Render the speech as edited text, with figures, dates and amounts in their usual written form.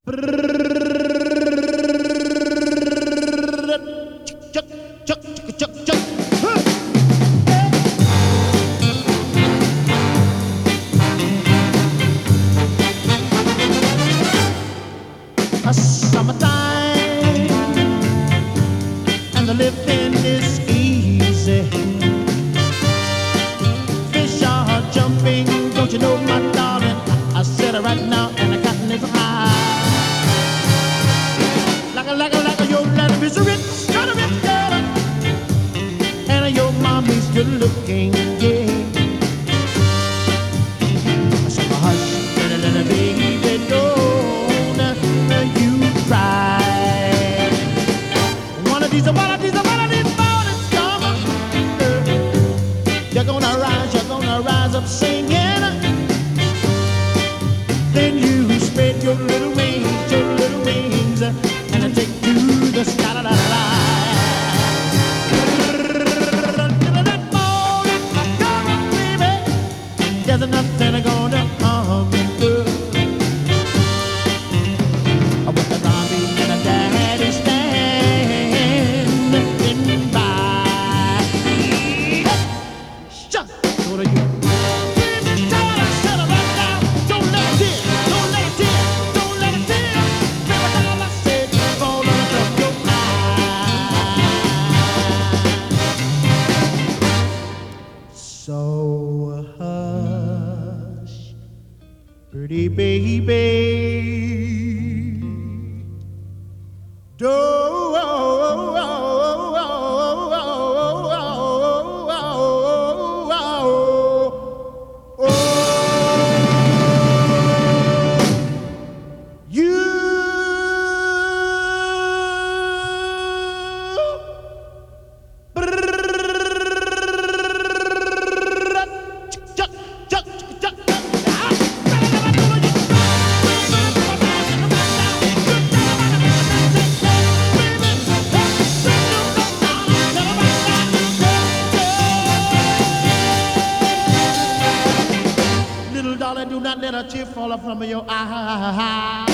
Summertime and the living is easy. Fish are jumping, don't you know, my darling? I said it right now, and the cotton is high. Like a your daddy is rich, got a rich girl, and your mommy's good looking, yeah. So hush, little baby, don't you cry. One of these mornings come, you're gonna rise up singing. Then you spread your little wings, and take to the sky. La, la, la, la. That morning come, baby, there's nothing gonna harm you. With the mommy and the daddy standing by. Shut up, what are you? So hush, pretty baby, do not let a tear fall from your eye.